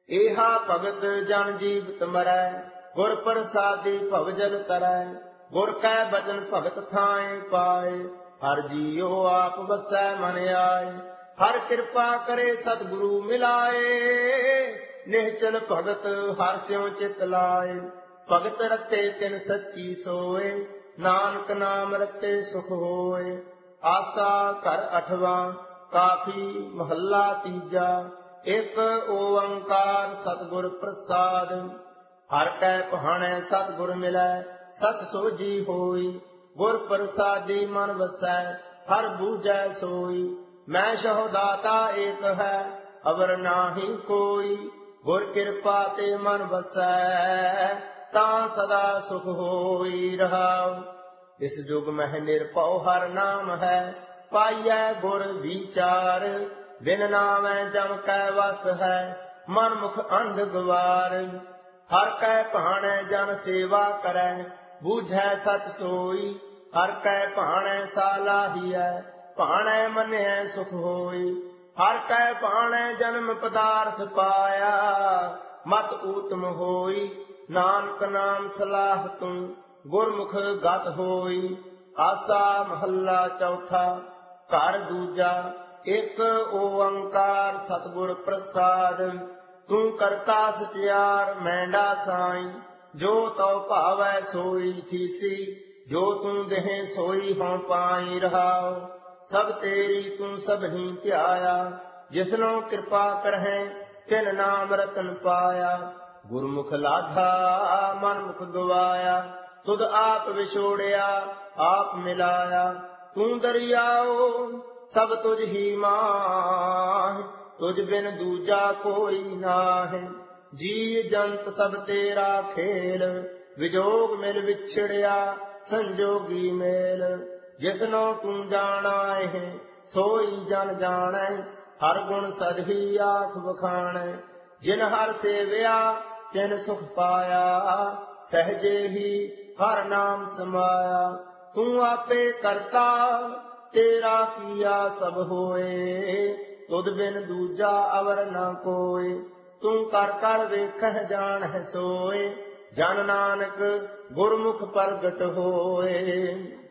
ਏਹਾ ਭਗਤ ਜਨ ਜੀਵਤ ਮਰੈ, ਗੁਰ ਪ੍ਰਸਾਦੀ ਭਵਜਲ ਤਰੈ। ਗੁਰ ਕੈ ਬਚਨ ਭਗਤ ਥਾਏ ਪਾਏ, ਹਰ ਜੀਉ ਆਪ ਵਸੈ ਮਨ ਆਏ। ਹਰ ਕਿਰਪਾ ਕਰੇ ਸਤਿਗੁਰੂ ਮਿਲਾਏ, ਨਿਹਚਲ ਭਗਤ ਹਰਿ ਸਿਉ ਚਿਤ ਲਾਏ। ਭਗਤ ਰਤੇ ਤਿਨ ਸੱਚੀ ਸੋਏ, ਨਾਨਕ ਨਾਮ ਰਤੇ ਸੁਖ ਹੋਏ। ਆਸਾ ਘਰ ਅਠਵਾਂ ਕਾਫੀ ਮਹੱਲਾ ਤੀਜਾ। ਇਕ ਓੰਕਾਰ ਸਤਿਗੁਰ ਪ੍ਰਸਾਦਿ। ਹਰ ਕੈ ਪਹਾਣੈ ਸਤਿਗੁਰ ਮਿਲੈ, ਸਤਿ ਸੋਝੀ ਹੋਈ। ਗੁਰ ਪ੍ਰਸਾਦੀ ਮਨ ਵਸੈ, ਹਰ ਬੂਝੈ ਸੋਈ। ਮੈਂ ਸਹੁ ਦਾਤਾ ਏਕ ਹੈ, ਅਵਰ ਨਾਹੀ ਕੋਈ। ਗੁਰ ਕਿਰਪਾ ਤੇ ਮਨ ਵਸੈ, ਤਾਂ ਸਦਾ ਸੁਖ ਹੋਈ ਰਹਾਉ। ਇਸ ਜੁਗ ਮਹਿ ਨਿਰਭਉ ਹਰ ਨਾਮ ਹੈ, ਪਾਈਐ ਗੁਰ ਵਿਚਾਰ। ਬਿਨ ਨਾਮੈ ਜਮ ਕੈ ਵਸ ਹੈ, ਮਨ ਮੁਖ ਅੰਧ ਗਵਾਰ। ਹਰ ਕੈ ਭਾਣੈ ਜਨ ਸੇਵਾ ਕਰੈ, ਬੂਝੈ ਸਚ ਸੋਈ। ਹਰ ਕੈ ਭਾਣੈ ਸਾਲਾਹੀਐ, ਭਾਣੈ ਮੰਨਿਐ ਸੁਖ ਹੋਈ। ਹਰ ਕੈ ਭਾਣੈ ਜਨਮ ਪਦਾਰਥ ਪਾਇਆ, ਮਤ ਊਤਮ ਹੋਈ। ਨਾਨਕ ਨਾਮ ਸਲਾਹ ਤੂੰ, ਗੁਰਮੁਖ ਗਤ ਹੋਈ। ਆਸਾ ਮਹੱਲਾ ਚੌਥਾ। ਘਰ ਦੂਜਾ। ਇਕ ਓੰਕਾਰ ਸਤਿਗੁਰ ਪ੍ਰਸਾਦਿ। ਤੂੰ ਕਰਤਾ ਸਚਿਆਰ ਮੈਂਡਾ ਸਾਈ, ਜੋ ਤਉ ਭਾਵੈ ਸੋਈ ਥੀਸੀ। ਜੋ ਤੂੰ ਦੇਹ ਸੋਈ ਹਉ ਪਾਈ ਰਹਾਉ। ਸਭ ਤੇਰੀ ਤੂੰ ਸਭਨੀ ਧਿਆਇਆ, ਜਿਸਨੋ ਕਿਰਪਾ ਕਰਹਿ ਤਿਨ ਨਾਮ ਰਤਨ ਪਾਇਆ। ਗੁਰਮੁਖ ਲਾਧਾ ਮਨ ਮੁਖ ਗਵਾਇਆ, ਤੁਧ ਆਪ ਵਿਛੋੜਿਆ ਆਪ ਮਿਲਾਇਆ। ਤੂੰ ਦਰਿਆਓ ਸਭ ਤੁਝ ਹੀ ਮਾਹਿ, ਤੁਝ ਬਿਨ ਦੂਜਾ ਕੋਈ ਨਾਹਿ। ਜੀ ਜੰਤ ਸਭ ਤੇਰਾ ਖੇਲ, ਵਿਜੋਗ ਮਿਲ ਵਿਛੜਿਆ ਸੰਜੋਗੀ ਮੇਲ। ਜਿਸਨੋ ਤੂੰ ਜਾਣਾਏ ਸੋਈ ਜਨ ਜਾਣੈ, ਹਰ ਗੁਣ ਸਦਹੀ ਆਖ ਵਖਾਣੈ। ਜਿਨ ਹਰ ਸੇਵਿਆ ਤਿਨ ਸੁਖ ਪਾਇਆ, ਸਹਜੇ ਹੀ ਹਰ ਨਾਮ ਸਮਾਇਆ। ਤੂੰ ਆਪੇ ਕਰਤਾ ਤੇਰਾ ਕੀਆ ਸਭ ਹੋਏ, ਤੁਧ ਬਿਨ ਦੂਜਾ ਅਵਰ ਨਾ ਕੋਇ। ਤੂੰ ਕਰ ਕਰ ਵੇਖਹਿ ਜਾਣਹਿ ਸੋਏ, ਜਨ ਨਾਨਕ ਗੁਰਮੁਖ ਪ੍ਰਗਟ ਹੋਏ।